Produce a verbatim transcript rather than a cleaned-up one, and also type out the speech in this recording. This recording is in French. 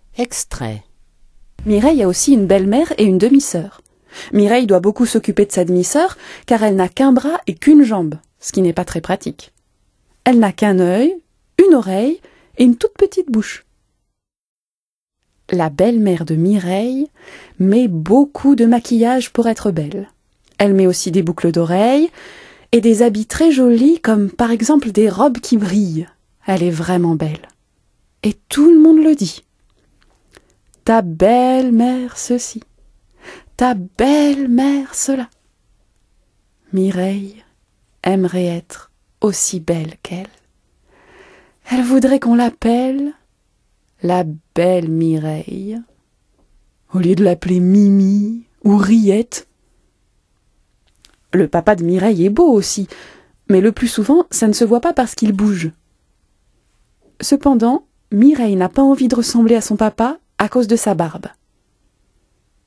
Extrait. Mireille a aussi une belle-mère et une demi-sœur. Mireille doit beaucoup s'occuper de sa demi-sœur car elle n'a qu'un bras et qu'une jambe, ce qui n'est pas très pratique. Elle n'a qu'un œil, une oreille et une toute petite bouche. La belle-mère de Mireille met beaucoup de maquillage pour être belle. Elle met aussi des boucles d'oreilles et des habits très jolis comme par exemple des robes qui brillent. Elle est vraiment belle. Et tout le monde le dit. Ta belle-mère ceci, ta belle-mère cela. Mireille aimerait être aussi belle qu'elle. Elle voudrait qu'on l'appelle la belle Mireille, au lieu de l'appeler Mimi ou Riette. Le papa de Mireille est beau aussi, mais le plus souvent, ça ne se voit pas parce qu'il bouge. Cependant, Mireille n'a pas envie de ressembler à son papa à cause de sa barbe.